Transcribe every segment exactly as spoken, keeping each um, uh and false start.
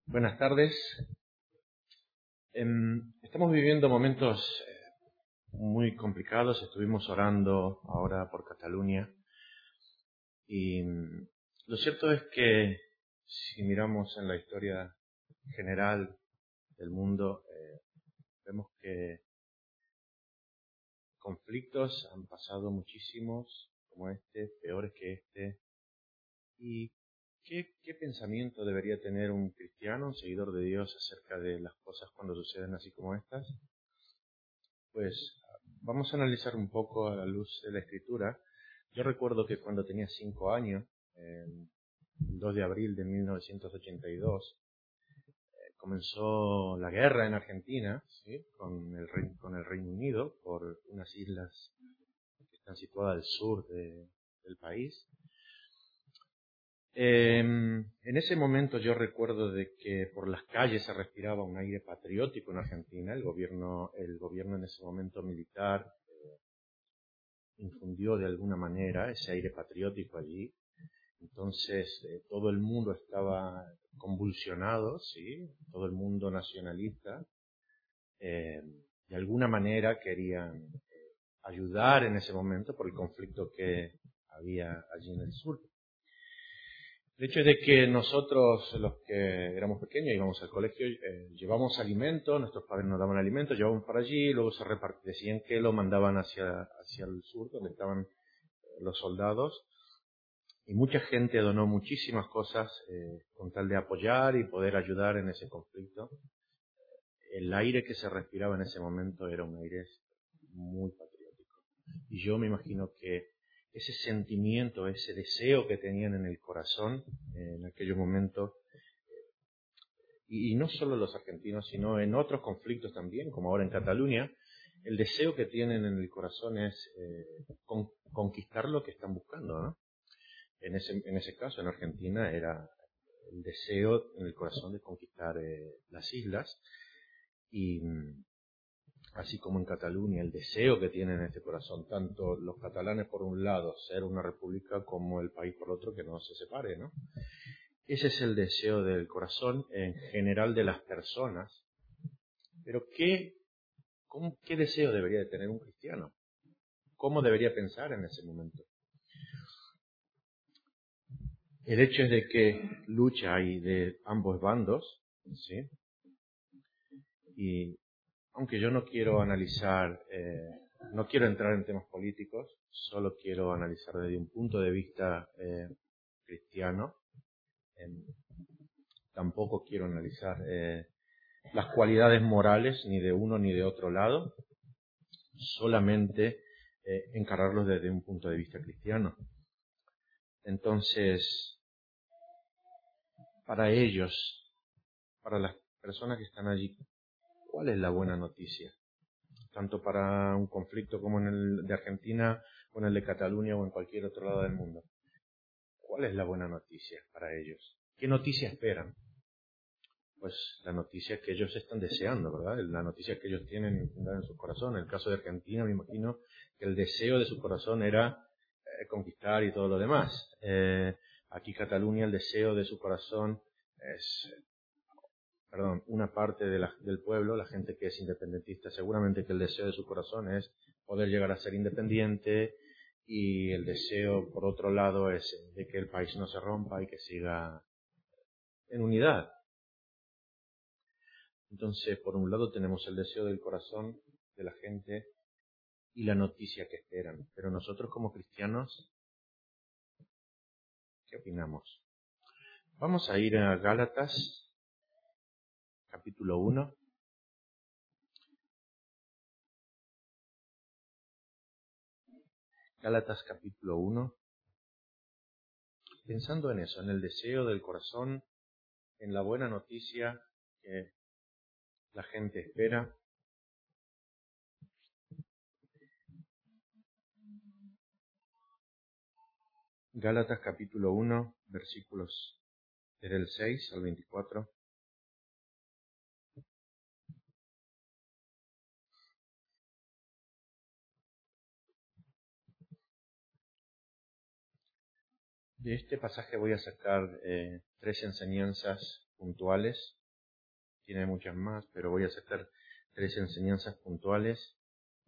Buenas tardes. Em, estamos viviendo momentos eh, muy complicados. Estuvimos orando ahora por Cataluña y mm, lo cierto es que si miramos en la historia general del mundo, eh, vemos que conflictos han pasado muchísimos, como este, peores que este. ¿Y qué, qué pensamiento debería tener un cristiano, un seguidor de Dios, acerca de las cosas cuando suceden así como estas? Pues vamos a analizar un poco a la luz de la Escritura. Yo recuerdo que cuando tenía cinco años, el dos de abril de mil novecientos ochenta y dos, eh, comenzó la guerra en Argentina, ¿sí? con, el, Rei- con el Reino Unido, por unas islas que están situadas al sur de- del país. Eh, en ese momento yo recuerdo de que por las calles se respiraba un aire patriótico en Argentina. El gobierno, el gobierno en ese momento militar infundió de alguna manera ese aire patriótico allí. Entonces eh, todo el mundo estaba convulsionado, ¿sí? Todo el mundo nacionalista. Eh, de alguna manera querían eh, ayudar en ese momento por el conflicto que había allí en el sur. El hecho es de que nosotros, los que éramos pequeños, íbamos al colegio, eh, llevamos alimento, nuestros padres nos daban alimento, llevábamos para allí, luego se repartían, decían que lo mandaban hacia, hacia el sur, donde estaban eh, los soldados, y mucha gente donó muchísimas cosas eh, con tal de apoyar y poder ayudar en ese conflicto. El aire que se respiraba en ese momento era un aire muy patriótico. Y yo me imagino que ese sentimiento, ese deseo que tenían en el corazón eh, en aquellos momentos, y, y no solo los argentinos, sino en otros conflictos también, como ahora en Cataluña, el deseo que tienen en el corazón es eh, con, conquistar lo que están buscando, ¿no? En ese, en ese caso, en Argentina, era el deseo en el corazón de conquistar eh, las islas, y mm, así como en Cataluña, el deseo que tienen en este corazón, tanto los catalanes por un lado, ser una república, como el país por otro, que no se separe, ¿no? Ese es el deseo del corazón en general de las personas. Pero ¿qué, cómo, qué deseo debería de tener un cristiano? ¿Cómo debería pensar en ese momento? El hecho es de que lucha hay de ambos bandos, ¿sí? Y aunque yo no quiero analizar, eh, no quiero entrar en temas políticos, solo quiero analizar desde un punto de vista eh, cristiano. Eh, tampoco quiero analizar eh, las cualidades morales ni de uno ni de otro lado, solamente eh, encararlos desde un punto de vista cristiano. Entonces, para ellos, para las personas que están allí, ¿cuál es la buena noticia? Tanto para un conflicto como en el de Argentina, o en el de Cataluña, o en cualquier otro lado del mundo. ¿Cuál es la buena noticia para ellos? ¿Qué noticia esperan? Pues la noticia que ellos están deseando, ¿verdad? La noticia que ellos tienen infundada en su corazón. En el caso de Argentina, me imagino que el deseo de su corazón era eh, conquistar y todo lo demás. Eh, aquí Cataluña, el deseo de su corazón es, perdón, una parte de la, del pueblo, la gente que es independentista, seguramente que el deseo de su corazón es poder llegar a ser independiente, y el deseo, por otro lado, es de que el país no se rompa y que siga en unidad. Entonces, por un lado tenemos el deseo del corazón de la gente y la noticia que esperan. Pero nosotros como cristianos, ¿qué opinamos? Vamos a ir a Gálatas, capítulo uno. Gálatas, capítulo uno. Pensando en eso, en el deseo del corazón, en la buena noticia que la gente espera. Gálatas, capítulo uno, versículos del seis al veinticuatro. De este pasaje voy a sacar eh, tres enseñanzas puntuales. Tiene muchas más, pero voy a sacar tres enseñanzas puntuales.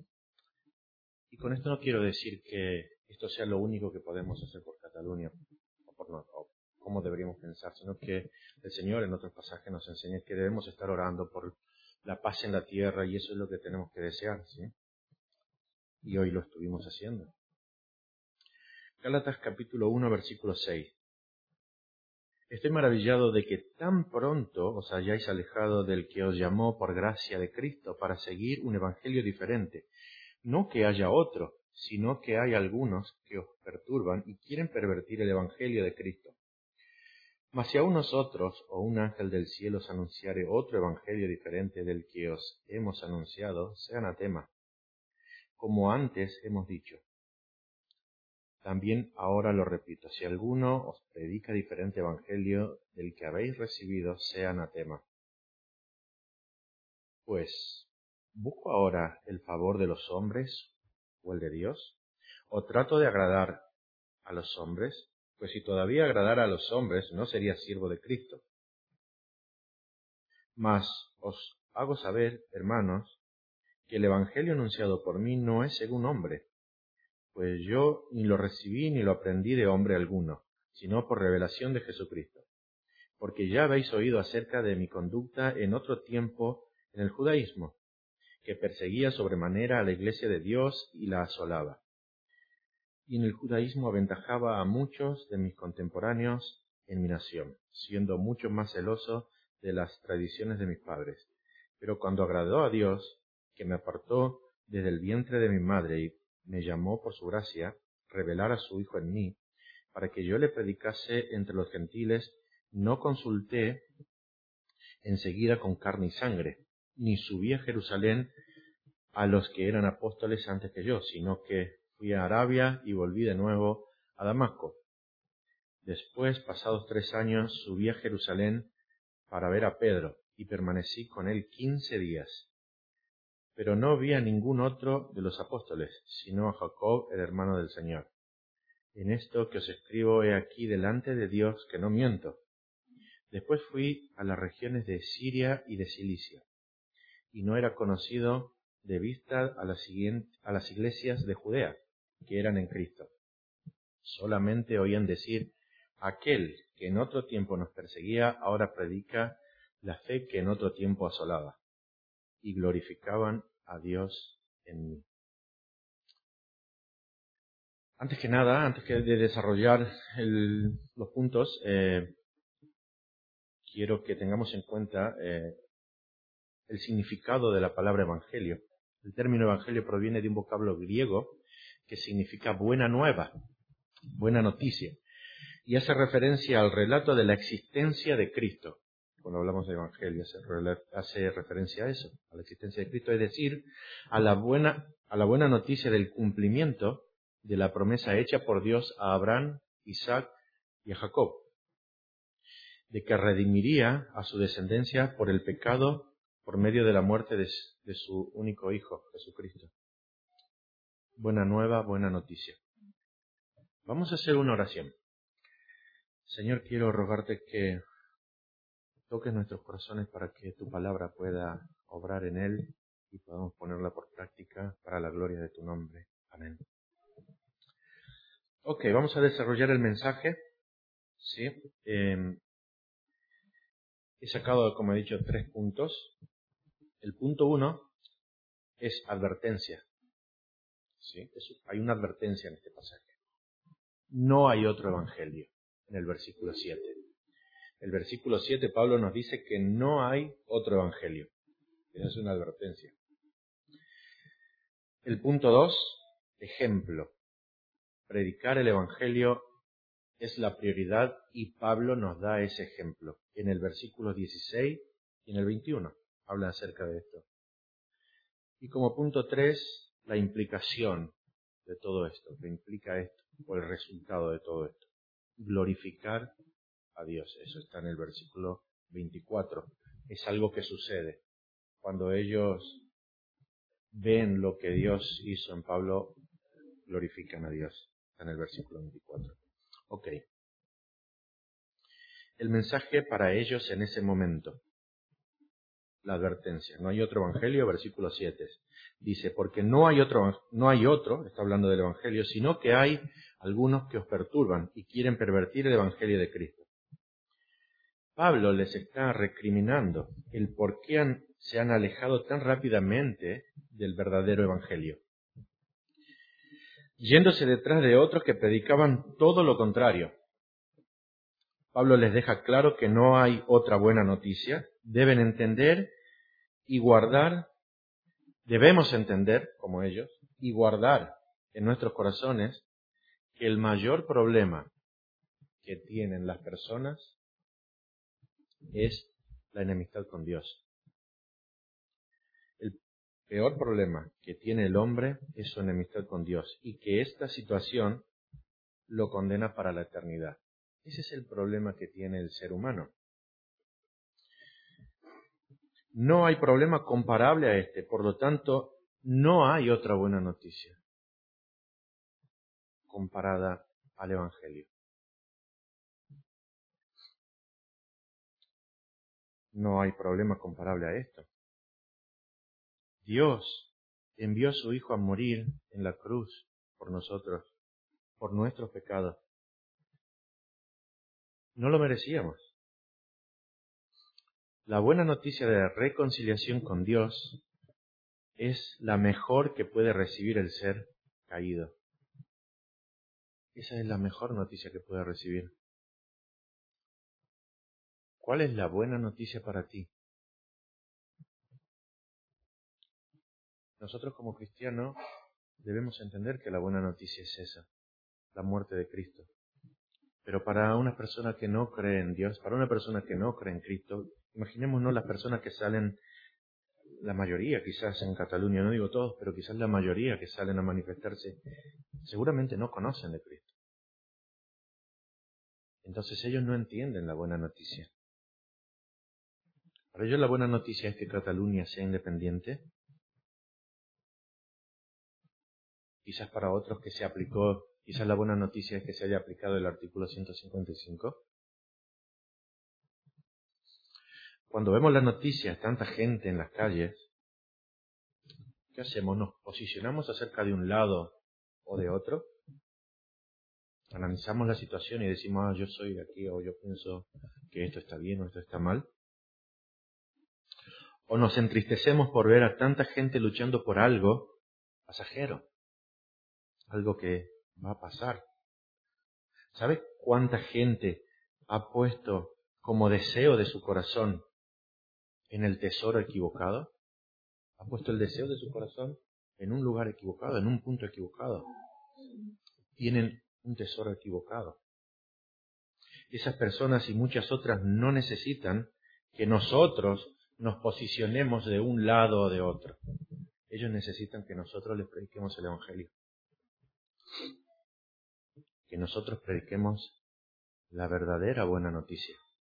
Y con esto no quiero decir que esto sea lo único que podemos hacer por Cataluña, o por no, o cómo deberíamos pensar, sino que el Señor en otros pasajes nos enseña que debemos estar orando por la paz en la tierra, y eso es lo que tenemos que desear, ¿sí? Y hoy lo estuvimos haciendo. Gálatas capítulo uno, versículo seis. Estoy maravillado de que tan pronto os hayáis alejado del que os llamó por gracia de Cristo para seguir un evangelio diferente. No que haya otro, sino que hay algunos que os perturban y quieren pervertir el evangelio de Cristo. Mas si a nosotros o un ángel del cielo os anunciare otro evangelio diferente del que os hemos anunciado, sea anatema. Como antes hemos dicho, también ahora lo repito, si alguno os predica diferente evangelio del que habéis recibido, sea anatema. Pues, ¿busco ahora el favor de los hombres o el de Dios? ¿O trato de agradar a los hombres? Pues si todavía agradara a los hombres, no sería siervo de Cristo. Mas os hago saber, hermanos, que el evangelio anunciado por mí no es según hombre, pues yo ni lo recibí ni lo aprendí de hombre alguno, sino por revelación de Jesucristo. Porque ya habéis oído acerca de mi conducta en otro tiempo en el judaísmo, que perseguía sobremanera a la iglesia de Dios y la asolaba. Y en el judaísmo aventajaba a muchos de mis contemporáneos en mi nación, siendo mucho más celoso de las tradiciones de mis padres. Pero cuando agradó a Dios, que me apartó desde el vientre de mi madre y me llamó por su gracia, revelar a su Hijo en mí, para que yo le predicase entre los gentiles, no consulté enseguida con carne y sangre, ni subí a Jerusalén a los que eran apóstoles antes que yo, sino que fui a Arabia y volví de nuevo a Damasco. Después, pasados tres años, subí a Jerusalén para ver a Pedro, y permanecí con él quince días. Pero no vi a ningún otro de los apóstoles, sino a Jacob, el hermano del Señor. En esto que os escribo he aquí delante de Dios que no miento. Después fui a las regiones de Siria y de Cilicia, y no era conocido de vista a las, a las iglesias de Judea, que eran en Cristo. Solamente oían decir, aquel que en otro tiempo nos perseguía, ahora predica la fe que en otro tiempo asolaba, y glorificaban a Dios en mí. Antes que nada, antes que de desarrollar el, los puntos, eh, quiero que tengamos en cuenta eh, el significado de la palabra evangelio. El término evangelio proviene de un vocablo griego que significa buena nueva, buena noticia, y hace referencia al relato de la existencia de Cristo. Cuando hablamos de evangelio, hace, hace referencia a eso, a la existencia de Cristo, es decir, a la buena, a la buena noticia del cumplimiento de la promesa hecha por Dios a Abraham, Isaac y a Jacob, de que redimiría a su descendencia por el pecado por medio de la muerte de, de su único Hijo, Jesucristo. Buena nueva, buena noticia. Vamos a hacer una oración. Señor, quiero rogarte que toques nuestros corazones para que tu palabra pueda obrar en él y podamos ponerla por práctica para la gloria de tu nombre. Amén. Ok, vamos a desarrollar el mensaje. ¿Sí? Eh, he sacado, como he dicho, tres puntos. El punto uno es advertencia. ¿Sí? Es, hay una advertencia en este pasaje. No hay otro evangelio, en el versículo siete. El versículo siete, Pablo nos dice que no hay otro evangelio. Esa es una advertencia. El punto dos, ejemplo. Predicar el evangelio es la prioridad y Pablo nos da ese ejemplo. En el versículo dieciséis y en el veintiuno habla acerca de esto. Y como punto tres, la implicación de todo esto, que implica esto, o el resultado de todo esto. Glorificar a Dios. Eso está en el versículo veinticuatro. Es algo que sucede. Cuando ellos ven lo que Dios hizo en Pablo, glorifican a Dios. Está en el versículo veinticuatro. Ok. el mensaje para ellos en ese momento. La advertencia. No hay otro evangelio, versículo siete. Dice, porque no hay otro, no hay otro, está hablando del evangelio, sino que hay algunos que os perturban y quieren pervertir el evangelio de Cristo. Pablo les está recriminando el por qué han, se han alejado tan rápidamente del verdadero evangelio, yéndose detrás de otros que predicaban todo lo contrario. Pablo les deja claro que no hay otra buena noticia. Deben entender y guardar, debemos entender, como ellos, y guardar en nuestros corazones que el mayor problema que tienen las personas es la enemistad con Dios. El peor problema que tiene el hombre es su enemistad con Dios y que esta situación lo condena para la eternidad. Ese es el problema que tiene el ser humano. No hay problema comparable a este, por lo tanto, no hay otra buena noticia comparada al Evangelio. No hay problema comparable a esto. Dios envió a su Hijo a morir en la cruz por nosotros, por nuestros pecados. No lo merecíamos. La buena noticia de reconciliación con Dios es la mejor que puede recibir el ser caído. Esa es la mejor noticia que puede recibir. ¿Cuál es la buena noticia para ti? Nosotros como cristianos debemos entender que la buena noticia es esa, la muerte de Cristo. Pero para una persona que no cree en Dios, para una persona que no cree en Cristo, imaginémonos las personas que salen, la mayoría quizás en Cataluña, no digo todos, pero quizás la mayoría que salen a manifestarse, seguramente no conocen de Cristo. Entonces ellos no entienden la buena noticia. Para ellos la buena noticia es que Cataluña sea independiente. Quizás para otros que se aplicó, quizás la buena noticia es que se haya aplicado el artículo ciento cincuenta y cinco. Cuando vemos las noticias, tanta gente en las calles, ¿qué hacemos? ¿Nos posicionamos acerca de un lado o de otro? Analizamos la situación y decimos, ah, yo soy de aquí, o yo pienso que esto está bien o esto está mal. O nos entristecemos por ver a tanta gente luchando por algo pasajero, algo que va a pasar. ¿Sabes cuánta gente ha puesto como deseo de su corazón en el tesoro equivocado? Ha puesto el deseo de su corazón en un lugar equivocado, en un punto equivocado. Tienen un tesoro equivocado. Esas personas y muchas otras no necesitan que nosotros nos posicionemos de un lado o de otro. Ellos necesitan que nosotros les prediquemos el Evangelio. Que nosotros prediquemos la verdadera buena noticia.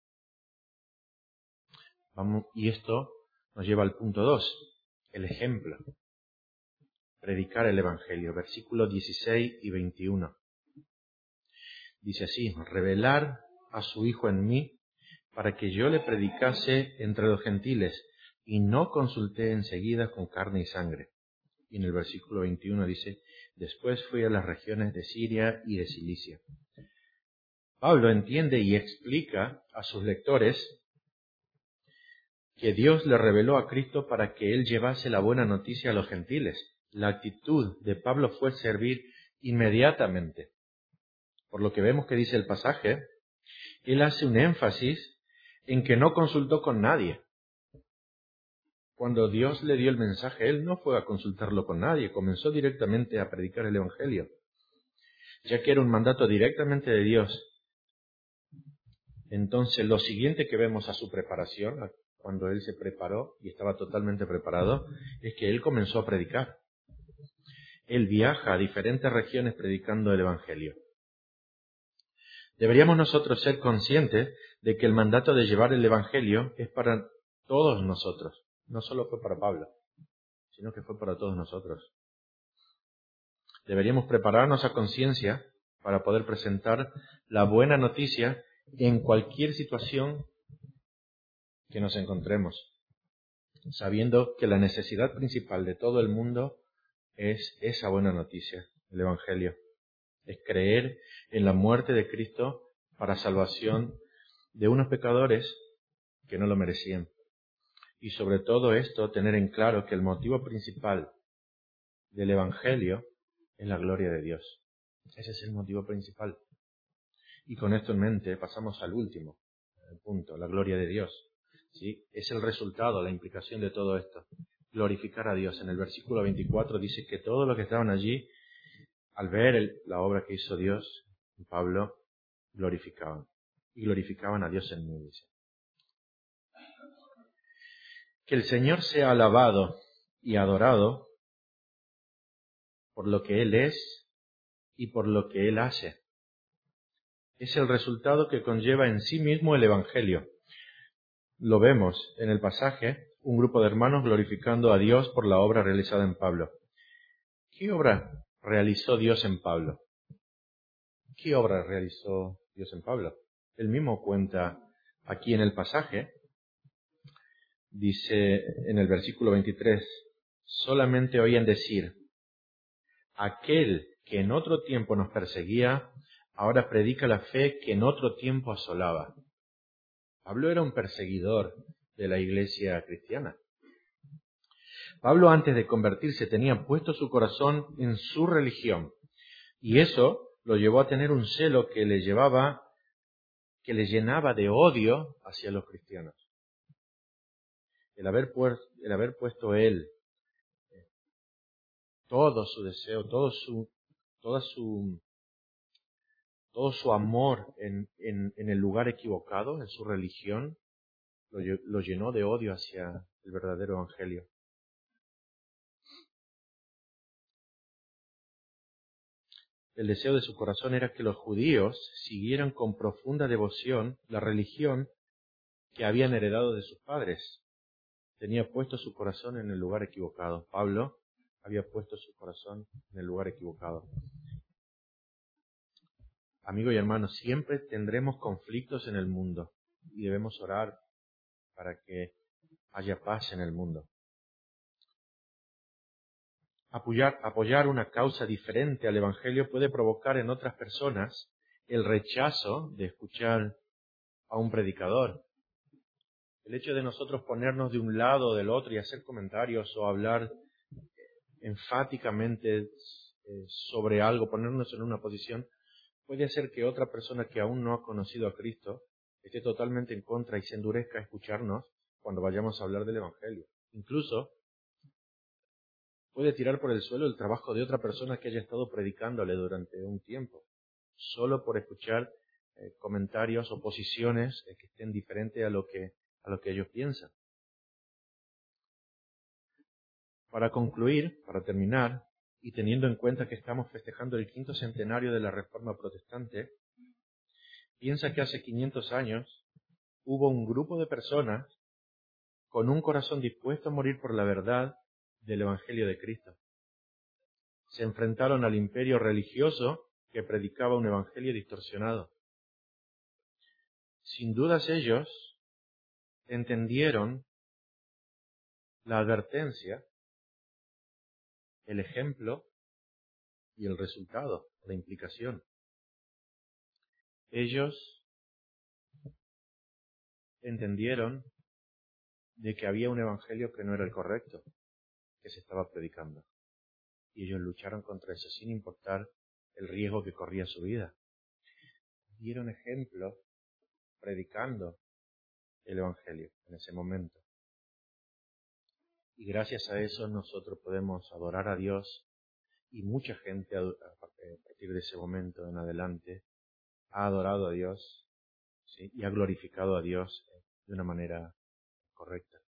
Vamos, y esto nos lleva al punto dos, el ejemplo. Predicar el Evangelio, versículos dieciséis y veintiuno. Dice así, revelar a su Hijo en mí, para que yo le predicase entre los gentiles, y no consulté enseguida con carne y sangre. Y en el versículo veintiuno dice, después fui a las regiones de Siria y de Cilicia. Pablo entiende y explica a sus lectores que Dios le reveló a Cristo para que él llevase la buena noticia a los gentiles. La actitud de Pablo fue servir inmediatamente. Por lo que vemos que dice el pasaje, él hace un énfasis en que no consultó con nadie. Cuando Dios le dio el mensaje, él no fue a consultarlo con nadie, comenzó directamente a predicar el Evangelio, ya que era un mandato directamente de Dios. Entonces, lo siguiente que vemos a su preparación, cuando él se preparó y estaba totalmente preparado, es que él comenzó a predicar. Él viaja a diferentes regiones predicando el Evangelio. Deberíamos nosotros ser conscientes de que el mandato de llevar el Evangelio es para todos nosotros. No solo fue para Pablo, sino que fue para todos nosotros. Deberíamos prepararnos a conciencia para poder presentar la buena noticia en cualquier situación que nos encontremos, sabiendo que la necesidad principal de todo el mundo es esa buena noticia, el Evangelio. Es creer en la muerte de Cristo para salvación de unos pecadores que no lo merecían. Y sobre todo esto, tener en claro que el motivo principal del Evangelio es la gloria de Dios. Ese es el motivo principal. Y con esto en mente pasamos al último punto, la gloria de Dios. ¿Sí? Es el resultado, la implicación de todo esto. Glorificar a Dios. En el versículo veinticuatro dice que todos los que estaban allí, al ver el, la obra que hizo Dios, Pablo, glorificaban. Y glorificaban a Dios en mí, dice. Que el Señor sea alabado y adorado por lo que Él es y por lo que Él hace. Es el resultado que conlleva en sí mismo el Evangelio. Lo vemos en el pasaje, un grupo de hermanos glorificando a Dios por la obra realizada en Pablo. ¿Qué obra realizó Dios en Pablo? ¿Qué obra realizó Dios en Pablo? Él mismo cuenta aquí en el pasaje, dice en el versículo veintitrés, solamente oían decir, aquel que en otro tiempo nos perseguía, ahora predica la fe que en otro tiempo asolaba. Pablo era un perseguidor de la iglesia cristiana. Pablo, antes de convertirse, tenía puesto su corazón en su religión, y eso lo llevó a tener un celo que le llevaba, que le llenaba de odio hacia los cristianos. El haber, pu- el haber puesto él todo su deseo, todo su, toda su, todo su amor en, en, en el lugar equivocado, en su religión, lo, lle- lo llenó de odio hacia el verdadero evangelio. El deseo de su corazón era que los judíos siguieran con profunda devoción la religión que habían heredado de sus padres. Tenía puesto su corazón en el lugar equivocado. Pablo había puesto su corazón en el lugar equivocado. Amigo y hermano, siempre tendremos conflictos en el mundo y debemos orar para que haya paz en el mundo. Apoyar, apoyar una causa diferente al Evangelio puede provocar en otras personas el rechazo de escuchar a un predicador. El hecho de nosotros ponernos de un lado o del otro y hacer comentarios o hablar enfáticamente eh, sobre algo, ponernos en una posición, puede hacer que otra persona que aún no ha conocido a Cristo esté totalmente en contra y se endurezca a escucharnos cuando vayamos a hablar del Evangelio. Incluso puede tirar por el suelo el trabajo de otra persona que haya estado predicándole durante un tiempo, solo por escuchar eh, comentarios o posiciones eh, que estén diferentes a lo que, a lo que ellos piensan. Para concluir, para terminar, y teniendo en cuenta que estamos festejando el quinto centenario de la Reforma Protestante, piensa que hace quinientos años hubo un grupo de personas con un corazón dispuesto a morir por la verdad del Evangelio de Cristo. Se enfrentaron al imperio religioso que predicaba un evangelio distorsionado. Sin dudas ellos entendieron la advertencia, el ejemplo y el resultado, la implicación. Ellos entendieron de que había un evangelio que no era el correcto, que se estaba predicando. Y ellos lucharon contra eso sin importar el riesgo que corría su vida. Dieron ejemplo predicando el evangelio en ese momento. Y gracias a eso nosotros podemos adorar a Dios, y mucha gente a partir de ese momento en adelante ha adorado a Dios, ¿sí? Y ha glorificado a Dios de una manera correcta.